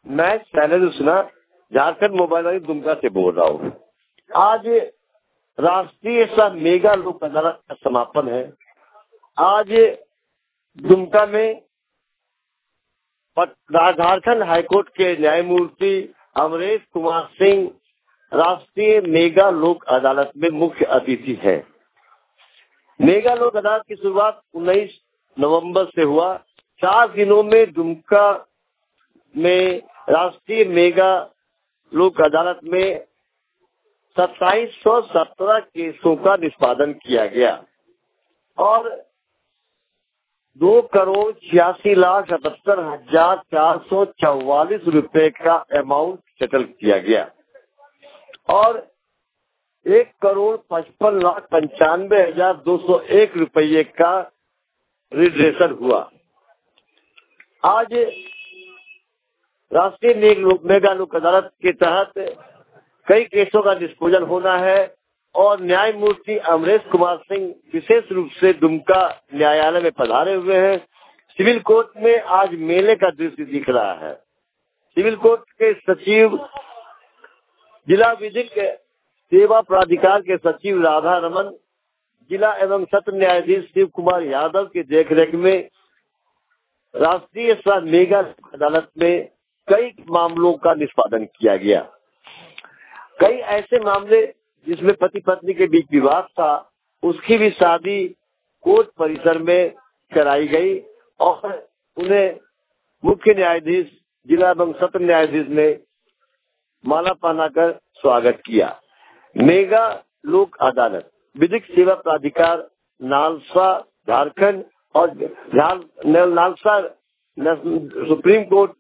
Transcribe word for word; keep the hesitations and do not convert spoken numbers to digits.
मैं शैलेंद्र सिन्हा झारखंड मोबाइल वाली दुमका से बोल रहा हूँ। आज राष्ट्रीय सा मेगा लोक अदालत का समापन है। आज दुमका में झारखंड हाईकोर्ट के न्यायमूर्ति अमरेश कुमार सिंह राष्ट्रीय मेगा लोक अदालत में मुख्य अतिथि है। मेगा लोक अदालत की शुरुआत उन्नीस नवंबर से हुआ। चार दिनों में दुमका में राष्ट्रीय मेगा लोक अदालत में सत्ताईस सौ सत्रह केसों का निष्पादन किया गया और दो करोड़ छियासी लाख सतहत्तर हजार चार सौ चौवालीस रुपए का अमाउंट सेटल किया गया और एक करोड़ पचपन लाख पंचानवे हजार दो सौ एक रुपये का रिड्रेशन हुआ। आज राष्ट्रीय मेगा लोक अदालत के तहत कई केसों का डिस्पोजल होना है और न्यायमूर्ति अमरेश कुमार सिंह विशेष रूप से दुमका न्यायालय में पधारे हुए हैं। सिविल कोर्ट में आज मेले का दृश्य दिख रहा है। सिविल कोर्ट के सचिव, जिला विधिक सेवा प्राधिकार के सचिव राधा रमन, जिला एवं सत्र न्यायाधीश शिव कुमार यादव की देखरेख में राष्ट्रीय मेगा अदालत में कई मामलों का निष्पादन किया गया। कई ऐसे मामले जिसमें पति पत्नी के बीच विवाद था, उसकी भी शादी कोर्ट परिसर में कराई गई और उन्हें मुख्य न्यायाधीश, जिला एवं सत्र न्यायाधीश ने माला पहनाकर स्वागत किया। मेगा लोक अदालत विधिक सेवा प्राधिकार नालसा झारखंड और नालसा सुप्रीम कोर्ट